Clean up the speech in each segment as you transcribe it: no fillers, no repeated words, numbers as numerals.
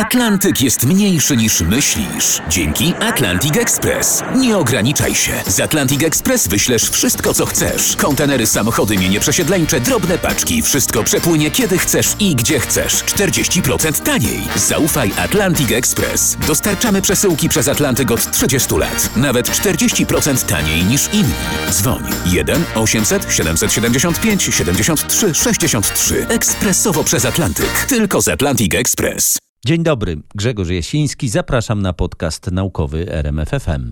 Atlantyk jest mniejszy niż myślisz. Dzięki Atlantic Express. Nie ograniczaj się. Z Atlantic Express wyślesz wszystko, co chcesz. Kontenery, samochody, mienie przesiedleńcze, drobne paczki. Wszystko przepłynie kiedy chcesz i gdzie chcesz. 40% taniej. Zaufaj Atlantic Express. Dostarczamy przesyłki przez Atlantyk od 30 lat. Nawet 40% taniej niż inni. Dzwoń 1 800 775 73 63. Ekspresowo przez Atlantyk. Tylko z Atlantic Express. Dzień dobry, Grzegorz Jasiński. Zapraszam na podcast naukowy RMF FM.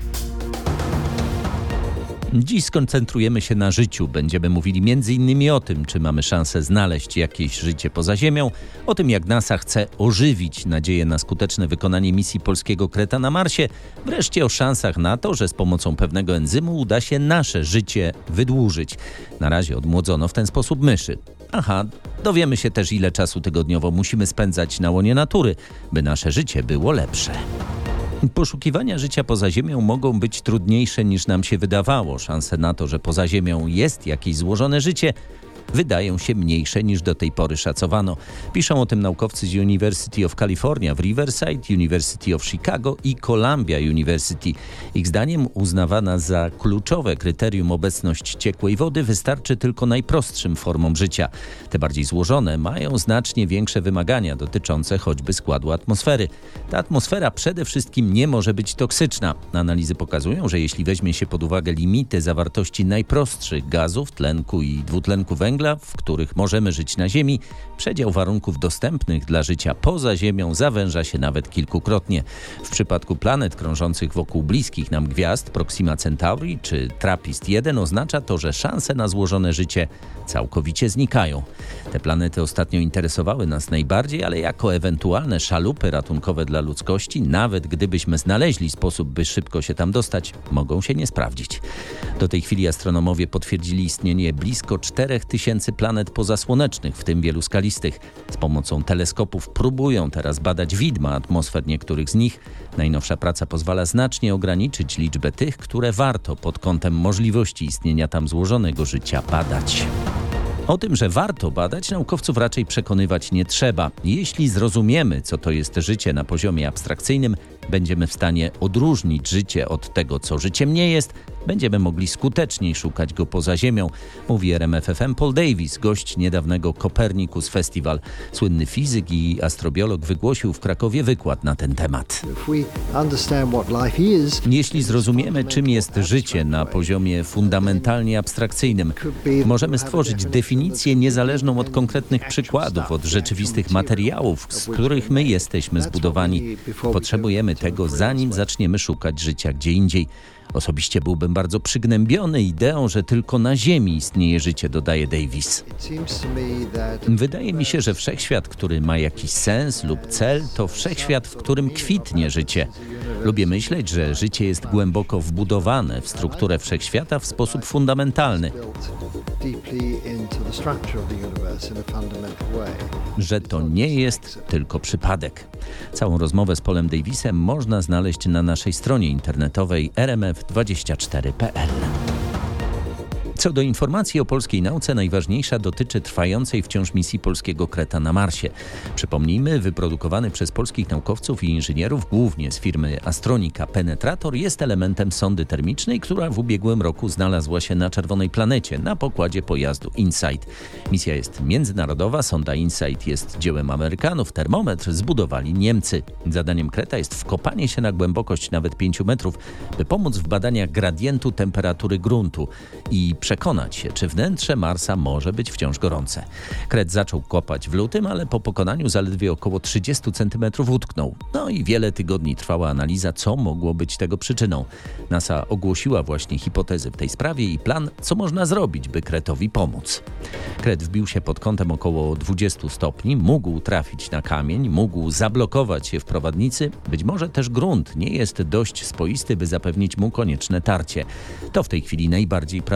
Dziś skoncentrujemy się na życiu. Będziemy mówili m.in. o tym, czy mamy szansę znaleźć jakieś życie poza Ziemią, o tym, jak NASA chce ożywić nadzieję na skuteczne wykonanie misji polskiego Kreta na Marsie, wreszcie o szansach na to, że z pomocą pewnego enzymu uda się nasze życie wydłużyć. Na razie odmłodzono w ten sposób myszy. Dowiemy się też, ile czasu tygodniowo musimy spędzać na łonie natury, by nasze życie było lepsze. Poszukiwania życia poza Ziemią mogą być trudniejsze niż nam się wydawało. Szanse na to, że poza Ziemią jest jakieś złożone życie, wydają się mniejsze niż do tej pory szacowano. Piszą o tym naukowcy z University of California w Riverside, University of Chicago i Columbia University. Ich zdaniem uznawana za kluczowe kryterium obecność ciekłej wody wystarczy tylko najprostszym formom życia. Te bardziej złożone mają znacznie większe wymagania dotyczące choćby składu atmosfery. Ta atmosfera przede wszystkim nie może być toksyczna. Analizy pokazują, że jeśli weźmie się pod uwagę limity zawartości najprostszych gazów, tlenku i dwutlenku węgla, w których możemy żyć na Ziemi, przedział warunków dostępnych dla życia poza Ziemią zawęża się nawet kilkukrotnie. W przypadku planet krążących wokół bliskich nam gwiazd Proxima Centauri czy TRAPPIST-1 oznacza to, że szanse na złożone życie całkowicie znikają. Te planety ostatnio interesowały nas najbardziej, ale jako ewentualne szalupy ratunkowe dla ludzkości, nawet gdybyśmy znaleźli sposób, by szybko się tam dostać, mogą się nie sprawdzić. Do tej chwili astronomowie potwierdzili istnienie blisko 4000 planet pozasłonecznych, w tym wielu skalistych. Z pomocą teleskopów próbują teraz badać widma atmosfer niektórych z nich. Najnowsza praca pozwala znacznie ograniczyć liczbę tych, które warto pod kątem możliwości istnienia tam złożonego życia badać. O tym, że warto badać, naukowców raczej przekonywać nie trzeba. Jeśli zrozumiemy, co to jest życie na poziomie abstrakcyjnym, będziemy w stanie odróżnić życie od tego, co życiem nie jest, będziemy mogli skuteczniej szukać go poza Ziemią, mówi RMF FM Paul Davies, gość niedawnego Copernicus Festival. Słynny fizyk i astrobiolog wygłosił w Krakowie wykład na ten temat. Jeśli zrozumiemy, czym jest życie na poziomie fundamentalnie abstrakcyjnym, możemy stworzyć definicję niezależną od konkretnych przykładów, od rzeczywistych materiałów, z których my jesteśmy zbudowani. Potrzebujemy tego, zanim zaczniemy szukać życia gdzie indziej. Osobiście byłbym bardzo przygnębiony ideą, że tylko na Ziemi istnieje życie, dodaje Davis. Wydaje mi się, że wszechświat, który ma jakiś sens lub cel, to wszechświat, w którym kwitnie życie. Lubię myśleć, że życie jest głęboko wbudowane w strukturę wszechświata w sposób fundamentalny. Że to nie jest tylko przypadek. Całą rozmowę z Paulem Davisem można znaleźć na naszej stronie internetowej rmf24.pl. Co do informacji o polskiej nauce, najważniejsza dotyczy trwającej wciąż misji polskiego Kreta na Marsie. Przypomnijmy, wyprodukowany przez polskich naukowców i inżynierów, głównie z firmy Astronika, penetrator jest elementem sondy termicznej, która w ubiegłym roku znalazła się na czerwonej planecie na pokładzie pojazdu InSight. Misja jest międzynarodowa, sonda InSight jest dziełem Amerykanów, termometr zbudowali Niemcy. Zadaniem Kreta jest wkopanie się na głębokość nawet 5 metrów, by pomóc w badaniach gradientu temperatury gruntu i przekonać się, czy wnętrze Marsa może być wciąż gorące. Kret zaczął kopać w lutym, ale po pokonaniu zaledwie około 30 cm utknął. I wiele tygodni trwała analiza, co mogło być tego przyczyną. NASA ogłosiła właśnie hipotezy w tej sprawie i plan, co można zrobić, by Kretowi pomóc. Kret wbił się pod kątem około 20 stopni, mógł trafić na kamień, mógł zablokować się w prowadnicy, być może też grunt nie jest dość spoisty, by zapewnić mu konieczne tarcie. To w tej chwili najbardziej prawdopodobne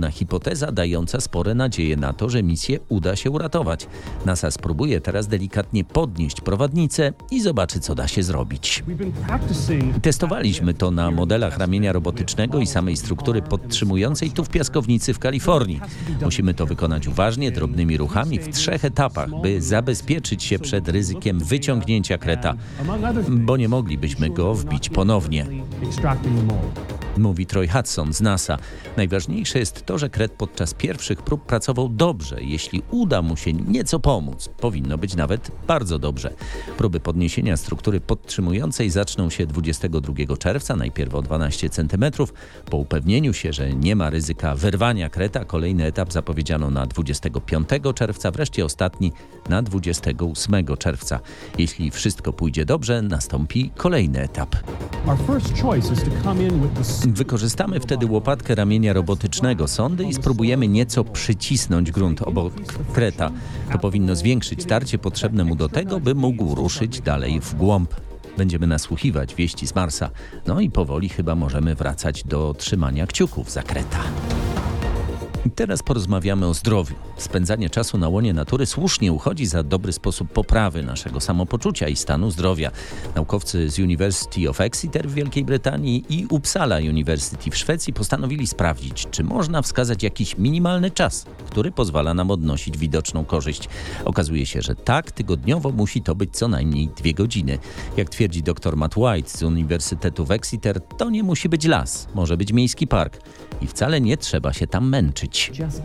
cudowna hipoteza dająca spore nadzieje na to, że misję uda się uratować. NASA spróbuje teraz delikatnie podnieść prowadnicę i zobaczy, co da się zrobić. Testowaliśmy to na modelach ramienia robotycznego i samej struktury podtrzymującej tu w piaskownicy w Kalifornii. Musimy to wykonać uważnie, drobnymi ruchami w 3 etapach, by zabezpieczyć się przed ryzykiem wyciągnięcia kreta, bo nie moglibyśmy go wbić ponownie. Mówi Troy Hudson z NASA. Najważniejsze jest to, że kret podczas pierwszych prób pracował dobrze. Jeśli uda mu się nieco pomóc, powinno być nawet bardzo dobrze. Próby podniesienia struktury podtrzymującej zaczną się 22 czerwca, najpierw o 12 cm. Po upewnieniu się, że nie ma ryzyka wyrwania kreta, kolejny etap zapowiedziano na 25 czerwca, wreszcie ostatni na 28 czerwca. Jeśli wszystko pójdzie dobrze, nastąpi kolejny etap. Wykorzystamy wtedy łopatkę ramienia robotycznego sondy i spróbujemy nieco przycisnąć grunt obok kreta. To powinno zwiększyć tarcie potrzebne mu do tego, by mógł ruszyć dalej w głąb. Będziemy nasłuchiwać wieści z Marsa. No i powoli chyba możemy wracać do trzymania kciuków za kreta. I teraz porozmawiamy o zdrowiu. Spędzanie czasu na łonie natury słusznie uchodzi za dobry sposób poprawy naszego samopoczucia i stanu zdrowia. Naukowcy z University of Exeter w Wielkiej Brytanii i Uppsala University w Szwecji postanowili sprawdzić, czy można wskazać jakiś minimalny czas, który pozwala nam odnosić widoczną korzyść. Okazuje się, że tak, tygodniowo musi to być co najmniej 2 godziny. Jak twierdzi dr Matt White z Uniwersytetu w Exeter, to nie musi być las, może być miejski park i wcale nie trzeba się tam męczyć.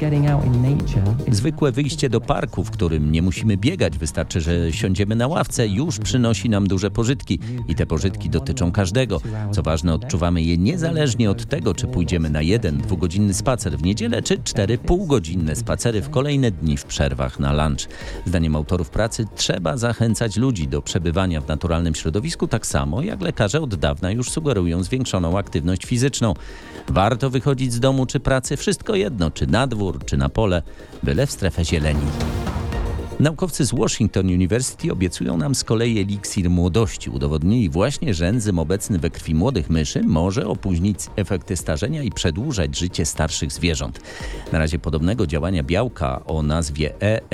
Zwykłe wyjście do parku, w którym nie musimy biegać, wystarczy, że siądziemy na ławce, już przynosi nam duże pożytki i te pożytki dotyczą każdego. Co ważne, odczuwamy je niezależnie od tego, czy pójdziemy na 1-2-godzinny spacer w niedzielę, czy 4 półgodzinne spacery w kolejne dni w przerwach na lunch. Zdaniem autorów pracy trzeba zachęcać ludzi do przebywania w naturalnym środowisku, tak samo jak lekarze od dawna już sugerują zwiększoną aktywność fizyczną. Warto wychodzić z domu czy pracy, wszystko jedno, czy na dwór, czy na pole, byle w strefę zieleni. Naukowcy z Washington University obiecują nam z kolei eliksir młodości. Udowodnili właśnie, że enzym obecny we krwi młodych myszy może opóźnić efekty starzenia i przedłużać życie starszych zwierząt. Na razie podobnego działania białka o nazwie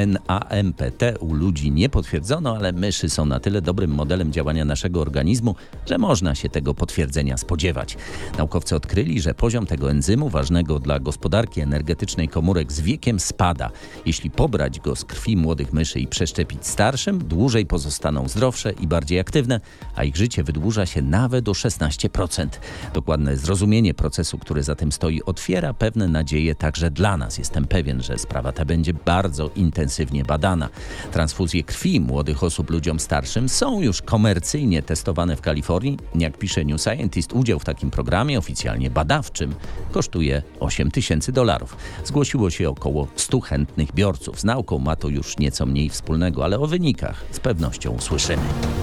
ENAMPT u ludzi nie potwierdzono, ale myszy są na tyle dobrym modelem działania naszego organizmu, że można się tego potwierdzenia spodziewać. Naukowcy odkryli, że poziom tego enzymu, ważnego dla gospodarki energetycznej komórek, z wiekiem spada. Jeśli pobrać go z krwi młodych myszy i przeszczepić starszym, dłużej pozostaną zdrowsze i bardziej aktywne, a ich życie wydłuża się nawet o 16%. Dokładne zrozumienie procesu, który za tym stoi, otwiera pewne nadzieje także dla nas. Jestem pewien, że sprawa ta będzie bardzo intensywnie badana. Transfuzje krwi młodych osób ludziom starszym są już komercyjnie testowane w Kalifornii. Jak pisze New Scientist, udział w takim programie oficjalnie badawczym kosztuje $8,000. Zgłosiło się około 100 chętnych biorców. Z nauką ma to już nieco mniej wspólnego, ale o wynikach z pewnością usłyszymy.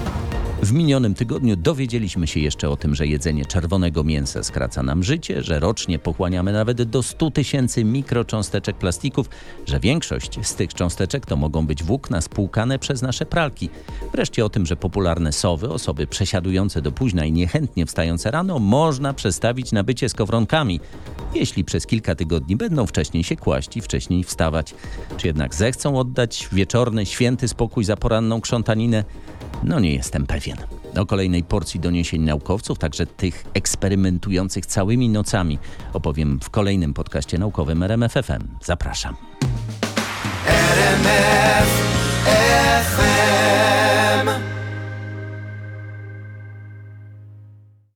W minionym tygodniu dowiedzieliśmy się jeszcze o tym, że jedzenie czerwonego mięsa skraca nam życie, że rocznie pochłaniamy nawet do 100 000 mikrocząsteczek plastików, że większość z tych cząsteczek to mogą być włókna spłukane przez nasze pralki. Wreszcie o tym, że popularne sowy, osoby przesiadujące do późna i niechętnie wstające rano, można przestawić na bycie skowronkami, jeśli przez kilka tygodni będą wcześniej się kłaść i wcześniej wstawać. Czy jednak zechcą oddać wieczorny, święty spokój za poranną krzątaninę? No nie jestem pewien. O kolejnej porcji doniesień naukowców, także tych eksperymentujących całymi nocami, opowiem w kolejnym podcaście naukowym RMF FM. Zapraszam. RMF FM.